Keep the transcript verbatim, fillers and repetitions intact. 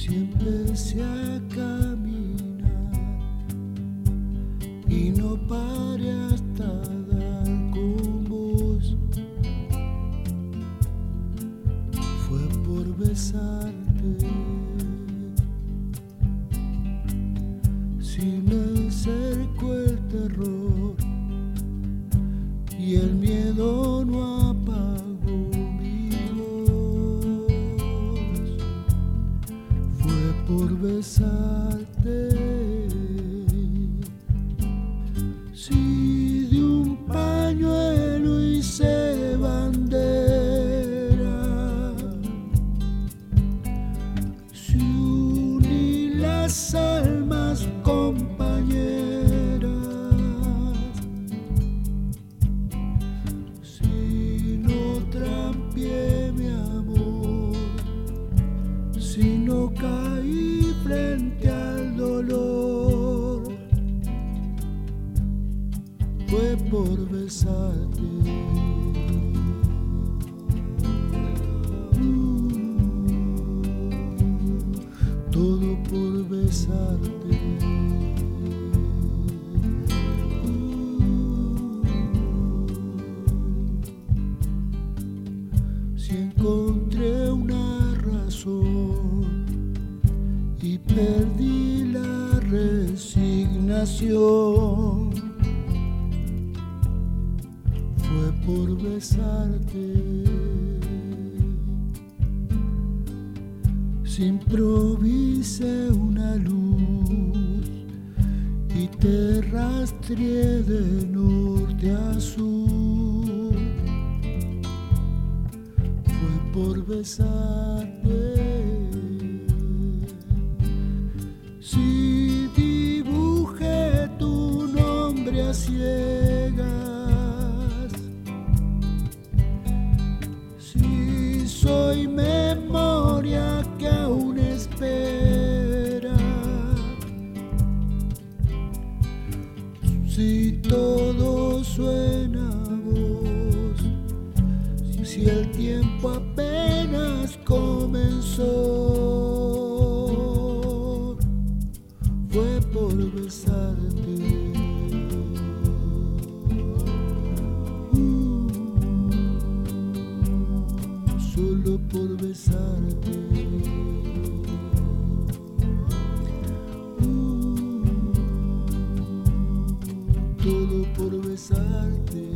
empecé a caminar y no paré hasta dar con vos. Fue por besarte. Si me cercó el terror y el miedo no apagó mi voz, fue por besarte. Si de un pañuelo hice bandera, si uní las almas compañeras, si no trampié mi amor, si no caí frente al dolor, fue por besarte. Uh, todo por besarte. Uh, si encontré una razón y perdí la resignación, fue por besarte. Si improvisé una luz y te rastreé de norte a sur, fue por besarte. Si dibujé tu nombre a ciegas, si soy memoria que aún espera, si todo suena a vos, si el tiempo apenas comenzó, fue por besarte. Uh, solo por besarte. Uh, todo por besarte.